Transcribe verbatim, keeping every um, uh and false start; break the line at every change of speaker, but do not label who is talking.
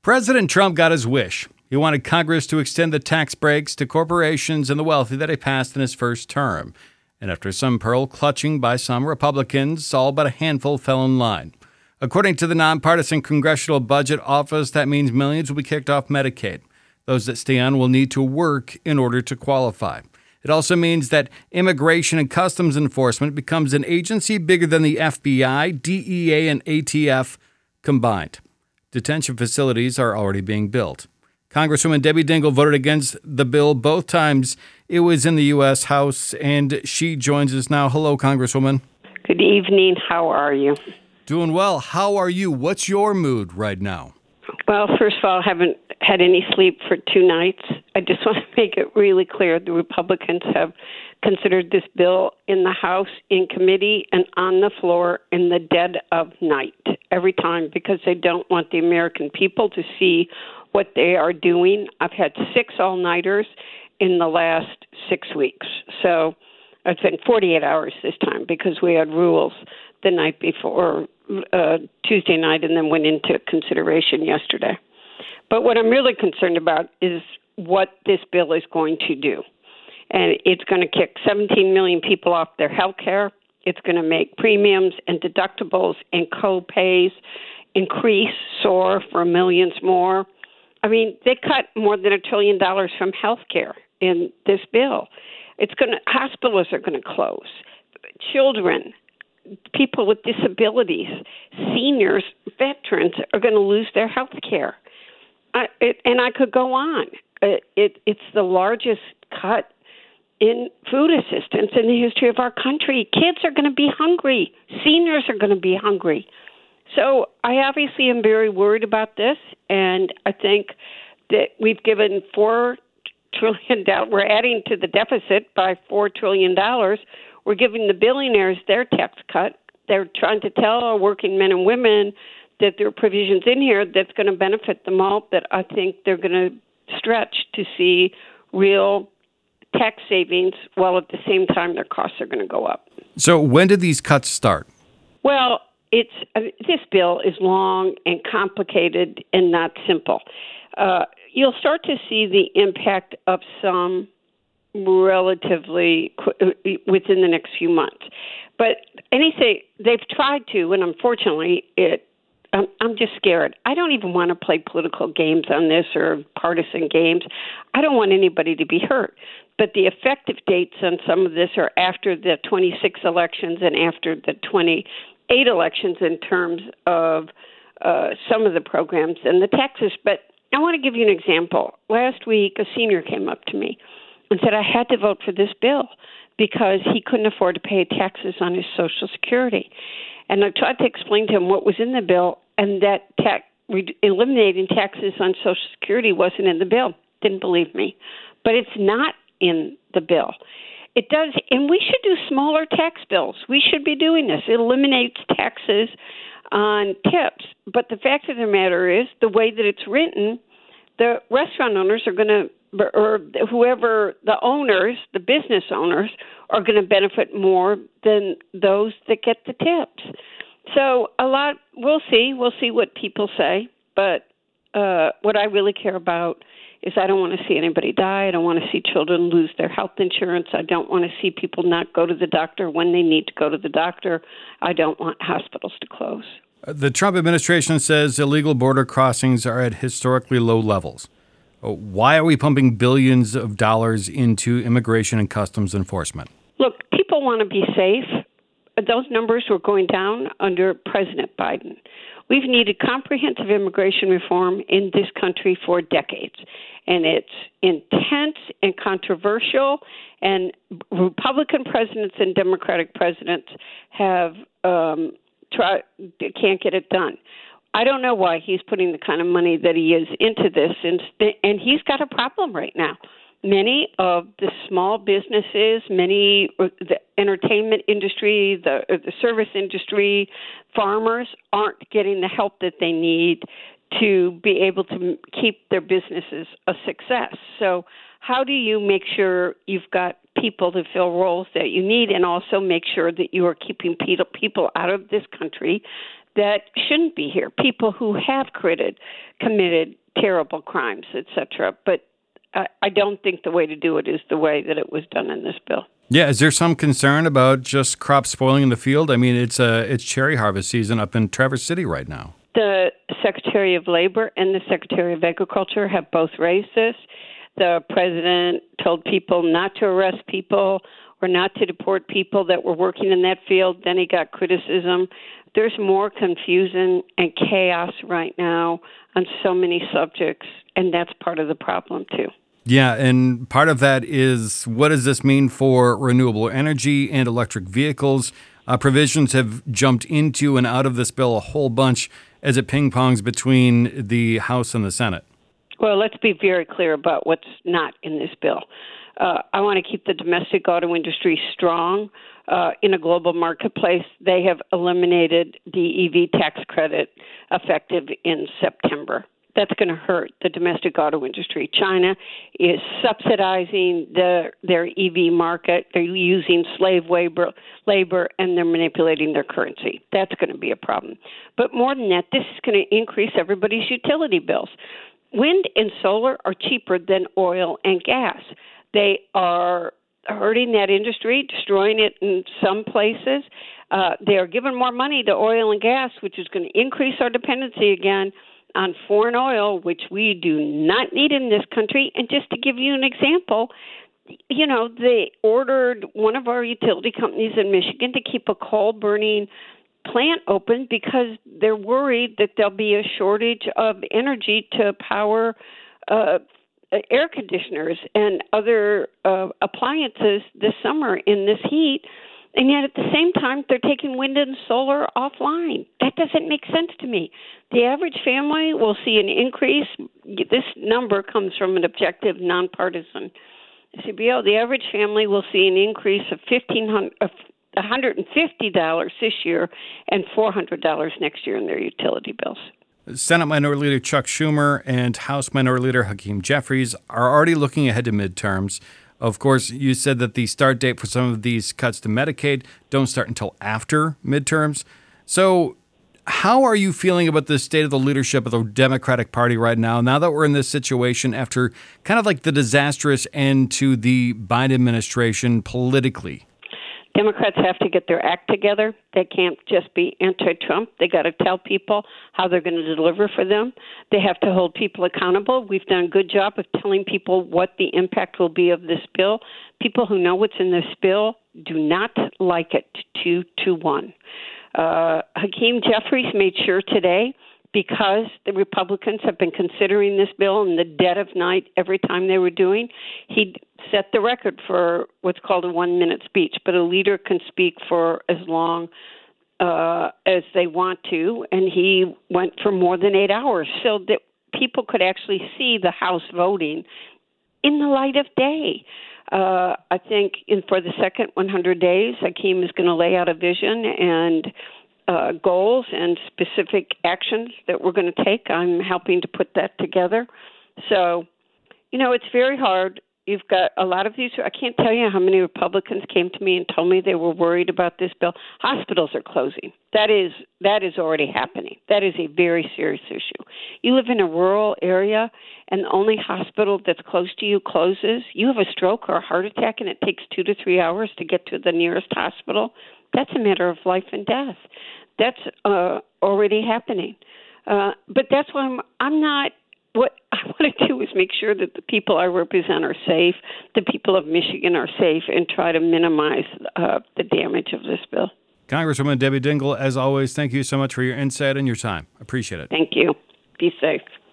President Trump got his wish. He wanted Congress to extend the tax breaks to corporations and the wealthy that he passed in his first term. And after some pearl clutching by some Republicans, all but a handful fell in line. According to the nonpartisan Congressional Budget Office, that means millions will be kicked off Medicaid. Those that stay on will need to work in order to qualify. It also means that Immigration and Customs Enforcement becomes an agency bigger than the F B I, D E A, and A T F combined. Detention facilities are already being built. Congresswoman Debbie Dingell voted against the bill both times it was in the U S House, and she joins us now. Hello, Congresswoman.
Good evening. How are you?
Doing well. How are you? What's your mood right now?
Well, first of all, I haven't had any sleep for two nights. I just want to make it really clear the Republicans have considered this bill in the House, in committee, and on the floor in the dead of night every time because they don't want the American people to see what they are doing. I've had six all-nighters in the last six weeks. So it's been forty-eight hours this time because we had rules the night before, uh, Tuesday night, and then went into consideration yesterday. But what I'm really concerned about is what this bill is going to do. And it's going to kick seventeen million people off their health care. It's going to make premiums and deductibles and co-pays increase, soar for millions more. I mean, they cut more than a trillion dollars from health care in this bill. It's going to, hospitals are going to close. Children, people with disabilities, seniors, veterans are going to lose their health care. I, it, and I could go on. It, it, it's the largest cut in food assistance in the history of our country. Kids are going to be hungry. Seniors are going to be hungry. So I obviously am very worried about this, and I think that we've given four trillion dollars. We're adding to the deficit by four trillion dollars. We're giving the billionaires their tax cut. They're trying to tell our working men and women that there are provisions in here that's going to benefit them all, but I think they're going to stretch to see real tax savings while at the same time their costs are going to go up.
So when did these cuts start?
Well, it's uh, this bill is long and complicated and not simple. Uh, you'll start to see the impact of some relatively qu- within the next few months. But anything they've tried to, and unfortunately, it I'm, I'm just scared. I don't even want to play political games on this or partisan games. I don't want anybody to be hurt. But the effective dates on some of this are after the twenty-six elections and after the twenty-eight elections in terms of uh, some of the programs and the taxes. But I want to give you an example. Last week, a senior came up to me and said I had to vote for this bill because he couldn't afford to pay taxes on his Social Security. And I tried to explain to him what was in the bill and that tax, re- eliminating taxes on Social Security wasn't in the bill. Didn't believe me. But it's not in the bill. It does, and we should do smaller tax bills. We should be doing this. It eliminates taxes on tips. But the fact of the matter is, the way that it's written, the restaurant owners are going to, or whoever the owners, the business owners, are going to benefit more than those that get the tips. So a lot, we'll see. We'll see what people say. But uh, what I really care about is I don't want to see anybody die. I don't want to see children lose their health insurance. I don't want to see people not go to the doctor when they need to go to the doctor. I don't want hospitals to close.
The Trump administration says illegal border crossings are at historically low levels. Why are we pumping billions of dollars into immigration and customs enforcement?
Look, people want to be safe. Those numbers were going down under President Biden. We've needed comprehensive immigration reform in this country for decades, and it's intense and controversial, and Republican presidents and Democratic presidents have um, tried, can't get it done. I don't know why he's putting the kind of money that he is into this, and, and he's got a problem right now. Many of the small businesses, many the entertainment industry, the the service industry, farmers aren't getting the help that they need to be able to keep their businesses a success. So how do you make sure you've got people to fill roles that you need and also make sure that you are keeping people out of this country that shouldn't be here, people who have committed, committed terrible crimes, et cetera. But I, I don't think the way to do it is the way that it was done in this bill.
Yeah, is there some concern about just crops spoiling in the field? I mean, it's uh, it's cherry harvest season up in Traverse City right now.
The Secretary of Labor and the Secretary of Agriculture have both raised this. The president told people not to arrest people or not to deport people that were working in that field. Then he got criticism. There's more confusion and chaos right now on so many subjects, and that's part of the problem, too.
Yeah, and part of that is, what does this mean for renewable energy and electric vehicles? Uh, provisions have jumped into and out of this bill a whole bunch as it ping-pongs between the House and the Senate.
Well, let's be very clear about what's not in this bill. Uh, I want to keep the domestic auto industry strong uh, in a global marketplace. They have eliminated the E V tax credit effective in September. That's going to hurt the domestic auto industry. China is subsidizing the, their E V market. They're using slave labor, labor, and they're manipulating their currency. That's going to be a problem. But more than that, this is going to increase everybody's utility bills. Wind and solar are cheaper than oil and gas. They are hurting that industry, destroying it in some places. Uh, they are giving more money to oil and gas, which is going to increase our dependency again on foreign oil, which we do not need in this country. And just to give you an example, you know, they ordered one of our utility companies in Michigan to keep a coal-burning plant open because they're worried that there'll be a shortage of energy to power uh, air conditioners and other uh, appliances this summer in this heat. And yet at the same time, they're taking wind and solar offline. That doesn't make sense to me. The average family will see an increase. This number comes from an objective, nonpartisan C B O. The average family will see an increase of fifteen hundred dollars, one hundred fifty dollars this year and four hundred dollars next year in their utility bills.
Senate Minority Leader Chuck Schumer and House Minority Leader Hakeem Jeffries are already looking ahead to midterms. Of course, you said that the start date for some of these cuts to Medicaid don't start until after midterms. So how are you feeling about the state of the leadership of the Democratic Party right now, now that we're in this situation after kind of like the disastrous end to the Biden administration politically?
Democrats have to get their act together. They can't just be anti-Trump. They got to tell people how they're going to deliver for them. They have to hold people accountable. We've done a good job of telling people what the impact will be of this bill. People who know what's in this bill do not like it. Two to one. Uh, Hakeem Jeffries made sure today, because the Republicans have been considering this bill in the dead of night every time they were doing, he set the record for what's called a one-minute speech. But a leader can speak for as long uh, as they want to, and he went for more than eight hours so that people could actually see the House voting in the light of day. Uh, I think in, for the second one hundred days, Hakeem is going to lay out a vision and uh, goals and specific actions that we're going to take. I'm helping to put that together. So, you know, it's very hard. You've got a lot of these. I can't tell you how many Republicans came to me and told me they were worried about this bill. Hospitals are closing. That is that is already happening. That is a very serious issue. You live in a rural area and the only hospital that's close to you closes. You have a stroke or a heart attack and it takes two to three hours to get to the nearest hospital. That's a matter of life and death. That's uh, already happening. Uh, but that's why I'm, I'm not. What I want to do is make sure that the people I represent are safe, the people of Michigan are safe, and try to minimize uh, the damage of this bill.
Congresswoman Debbie Dingell, as always, thank you so much for your insight and your time. Appreciate it.
Thank you. Be safe.